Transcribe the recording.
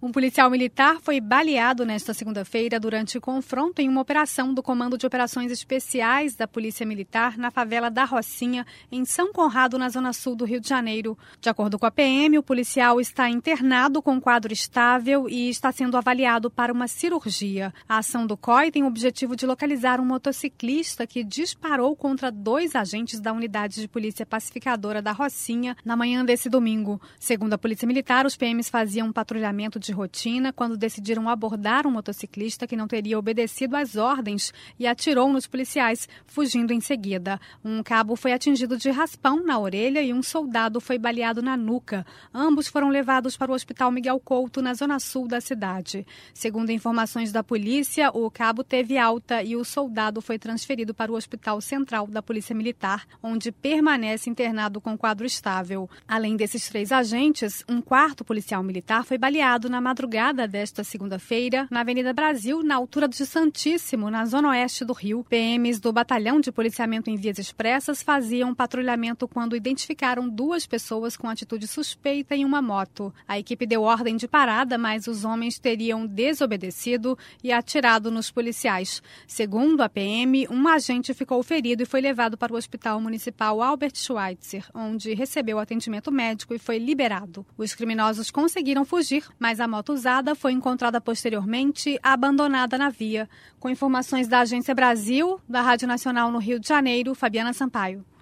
Um policial militar foi baleado nesta segunda-feira durante confronto em uma operação do Comando de Operações Especiais da Polícia Militar na favela da Rocinha, em São Conrado, na zona sul do Rio de Janeiro. De acordo com a PM, o policial está internado com quadro estável e está sendo avaliado para uma cirurgia. A ação do COI tem o objetivo de localizar um motociclista que disparou contra 2 agentes da Unidade de Polícia Pacificadora da Rocinha na manhã desse domingo. Segundo a Polícia Militar, os PMs faziam um patrulhamento de rotina quando decidiram abordar um motociclista que não teria obedecido às ordens e atirou nos policiais, fugindo em seguida. Um cabo foi atingido de raspão na orelha e um soldado foi baleado na nuca. Ambos foram levados para o Hospital Miguel Couto, na zona sul da cidade. Segundo informações da polícia, o cabo teve alta e o soldado foi transferido para o Hospital Central da Polícia Militar, onde permanece internado com quadro estável. Além desses 3 agentes, um 4º policial militar foi baleado na madrugada desta segunda-feira, na Avenida Brasil, na altura de Santíssimo, na zona oeste do Rio. PMs do Batalhão de Policiamento em Vias Expressas faziam patrulhamento quando identificaram 2 pessoas com atitude suspeita em uma moto. A equipe deu ordem de parada, mas os homens teriam desobedecido e atirado nos policiais. Segundo a PM, um agente ficou ferido e foi levado para o Hospital Municipal Albert Schweitzer, onde recebeu atendimento médico e foi liberado. Os criminosos conseguiram fugir, mas a moto usada foi encontrada posteriormente abandonada na via. Com informações da Agência Brasil, da Rádio Nacional no Rio de Janeiro, Fabiana Sampaio.